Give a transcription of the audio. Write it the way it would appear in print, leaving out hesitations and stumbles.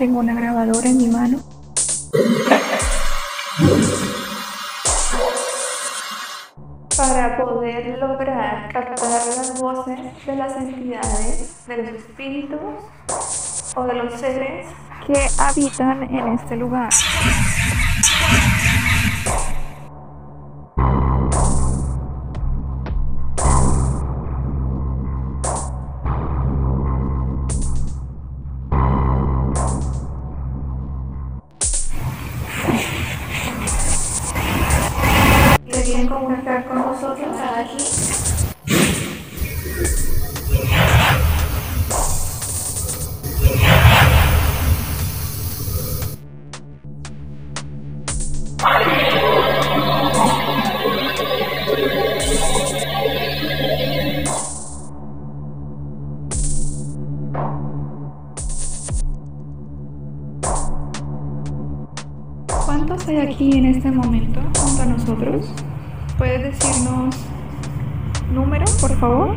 tengo una grabadora en mi mano. Para poder lograr captar las voces de las entidades, de los espíritus o de los seres que habitan en este lugar. ¿Se quieren comunicar con nosotros aquí? ¿Cuántos hay aquí en este momento junto a nosotros? ¿Puedes decirnos número, por favor?